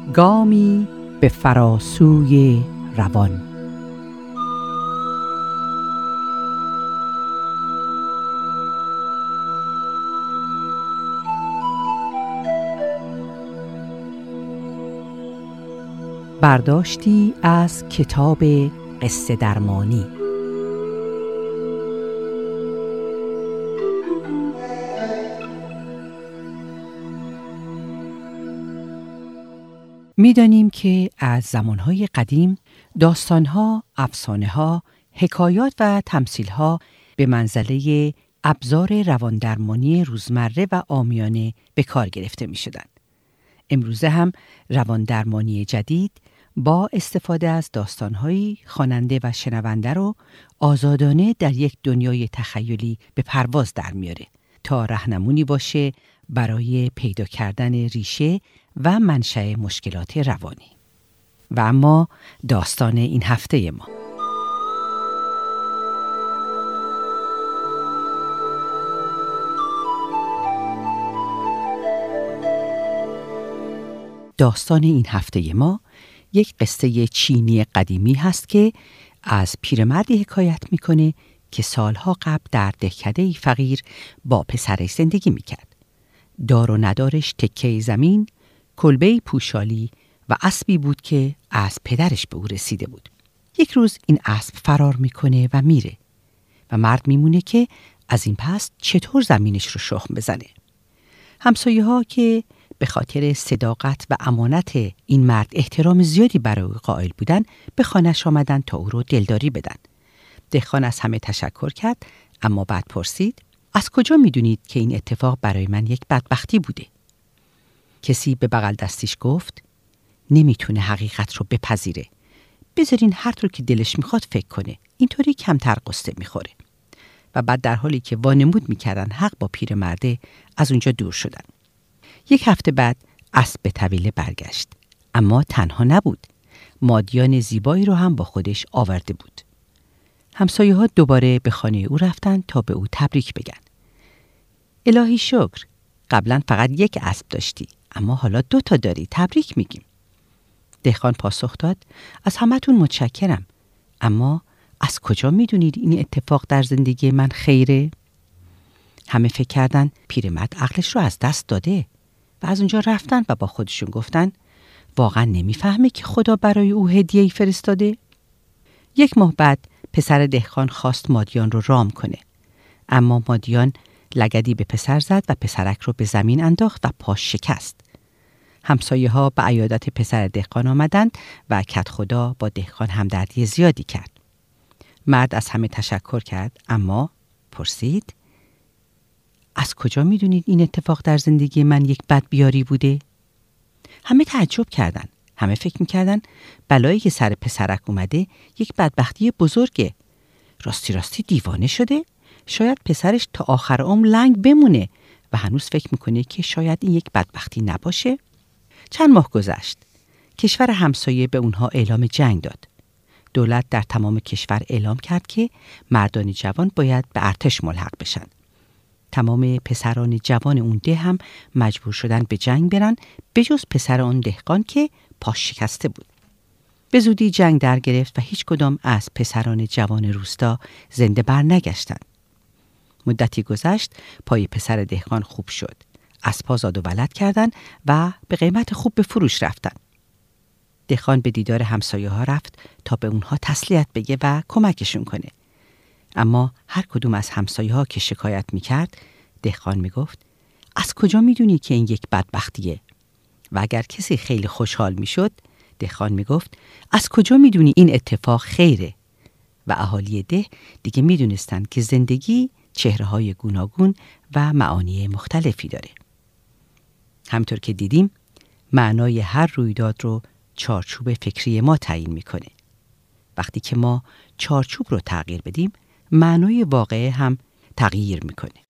گامی به فراسوی روان. برداشتی از کتاب قصه درمانی. می‌دانیم که از زمانهای قدیم داستانها، افسانه‌ها، حکایات و تمثیل‌ها به منزله ابزار رواندرمانی روزمره و عامیانه به کار گرفته می‌شدند. امروزه هم رواندرمانی جدید با استفاده از داستان‌هایی خواننده و شنونده رو آزادانه در یک دنیای تخیلی به پرواز در میاره تا راهنمونی باشه برای پیدا کردن ریشه و منشأ مشکلات روانی. و اما داستان این هفته ما. داستان این هفته ما یک قصه چینی قدیمی هست که از پیرمردی حکایت میکنه که سالها قبل در دهکده‌ای فقیر با پسرش زندگی میکرد. دار و ندارش تکه زمین، کلبه‌ای پوشالی و اسبی بود که از پدرش به او رسیده بود. یک روز این اسب فرار میکنه و میره و مرد میمونه که از این پس چطور زمینش رو شخم بزنه. همسایه‌ها که به خاطر صداقت و امانت این مرد احترام زیادی برای او قائل بودن به خانه‌اش آمدن تا او رو دلداری بدن. دهقان از همه تشکر کرد، اما بعد پرسید: از کجا میدونید که این اتفاق برای من یک بدبختی بوده؟ کسی به بغل دستیش گفت: نمیتونه حقیقت رو بپذیره. بذارین هر طور که دلش میخواد فکر کنه. اینطوری کمتر قصه میخوره. و بعد در حالی که وانمود میکردن حق با پیرمرده از اونجا دور شدن. یک هفته بعد اسب به طویله برگشت، اما تنها نبود. مادیان زیبایی رو هم با خودش آورده بود. همسایه‌ها دوباره به خانه او رفتن تا به او تبریک بگن. الهی شکر، قبلا فقط یک اسب داشتی، اما حالا 2 تا داری، تبریک میگیم. دهقان پاسخ داد: از همتون متشکرم، اما از کجا میدونید این اتفاق در زندگی من خیره؟ همه فکر کردن پیرمرد عقلش رو از دست داده و از اونجا رفتن و با خودشون گفتن: واقعا نمیفهمه که خدا برای او هدیه‌ای فرستاده؟ 1 ماه بعد پسر دهقان خواست مادیان رو رام کنه، اما مادیان لگدی به پسر زد و پسرک رو به زمین انداخت و پاش شکست. همسایه‌ها به عیادت پسر دهقان آمدند و کدخدا با دهقان همدردی زیادی کرد. مرد از همه تشکر کرد، اما پرسید: از کجا میدونید این اتفاق در زندگی من یک بدبیاری بوده؟ همه تعجب کردند. همه فکر میکردن بلایی که سر پسرک اومده یک بدبختی بزرگه. راستی دیوانه شده؟ شاید پسرش تا آخر عمر لنگ بمونه و هنوز فکر میکنه که شاید این یک بدبختی نباشه. چند ماه گذشت. کشور همسایه به اونها اعلام جنگ داد. دولت در تمام کشور اعلام کرد که مردان جوان باید به ارتش ملحق بشن. تمام پسران جوان اون ده هم مجبور شدن به جنگ برن، به جز پسر اون دهقان که پاش شکسته بود. به زودی جنگ در گرفت و هیچ کدام از پسران جوان روستا زنده بر نگشتند. مدتی گذشت، پای پسر دهقان خوب شد. اسب‌ها زاد و ولد کردند و به قیمت خوب به فروش رفتند. دهقان به دیدار همسایه‌ها رفت تا به اونها تسلیت بگه و کمکشون کنه. اما هر کدوم از همسایه‌ها که شکایت می‌کرد، دهقان میگفت: از کجا میدونی که این یک بدبختیه؟ و اگر کسی خیلی خوشحال میشد، دهقان میگفت: از کجا میدونی این اتفاق خیره؟ و اهالی ده دیگه میدونستن که زندگی چهره‌های گوناگون و معانی مختلفی داره. همطور که دیدیم، معنای هر رویداد رو چارچوب فکری ما تعیین میکنه. وقتی که ما چارچوب رو تغییر بدیم، معنای واقعه هم تغییر میکنه.